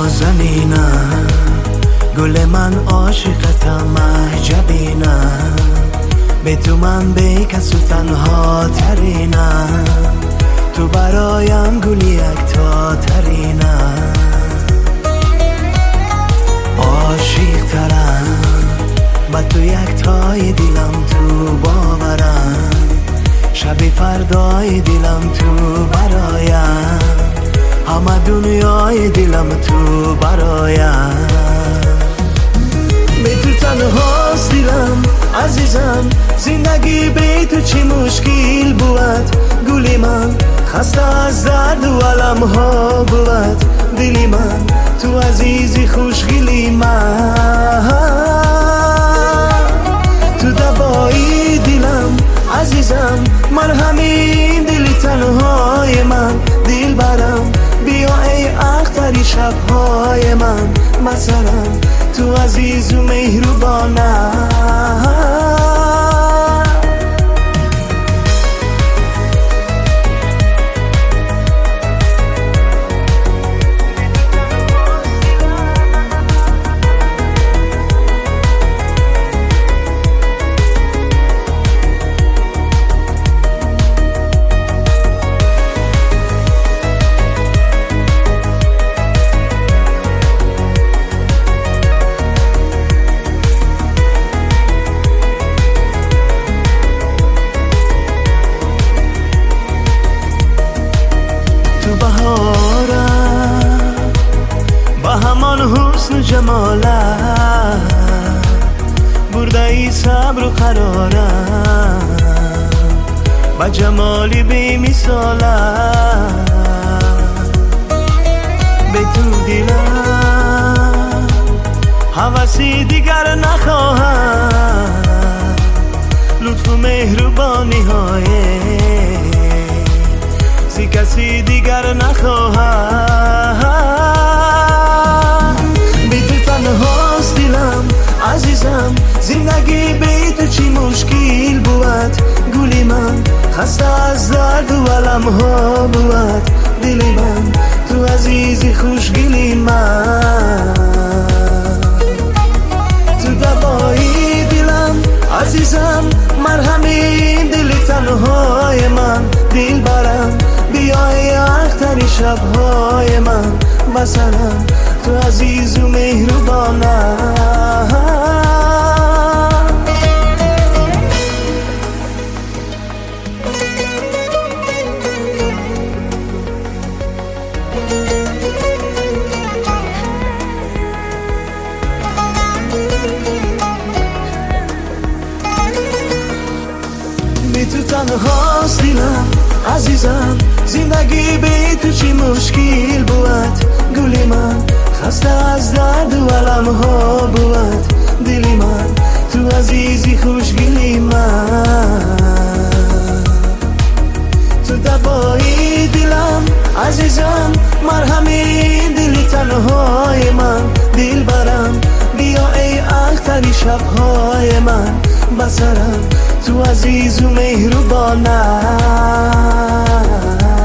نازنینم، گل من عاشقتم محجبینم، به تو من به کسو تنها ترینم، تو برایم گلی یکتا ترینم، عاشق ترم با تو یکتای دلم تو باورم، شب فردای دلم تو برایم، همه دنیای دلم تو برایم، به تو تنهاست دلم عزیزم، زندگی به تو چی مشکل بود، گلی من خسته از درد و علم ها بود، دلی من تو عزیزی خوشگلی من، تو دوایی دلم عزیزم، مرهمی دلی تنهای من، دل برم بیا ای اختری شبهای من، مثلا تو عزیز و مهربانم. با همان حسن جمالت برده ای صبر و قرارم، با جمالی بی مثالت به تو دلم هوسی دیگر نخواهم، لطف و مهربانی های زی کسی دیگر نخواهم، بی تو تنهاست دلم عزیزم، زندگی بی تو چی مشکل بود، گلی من خسته از درد و علم ها بود، دلی من تو عزیزی خوشگلی من، تو دوایی دلم عزیزم، مرهمی دلی تنهای من، دل برم بیای اختری شبهای من، مثلا تو عزیز و مهربانم. بی تو تنهاست دلم عزیزم، زندگی بی تو چی مشکل بود، گلی من خسته از درد و علم ها بود، دلی من تو عزیزی خوشگلی من، تو دوایی دلم عزیزم، مرهمی دلی تنهای من، دل برم بیا ای اختری شبهای من، بسرم تو عزیز و مهربانم.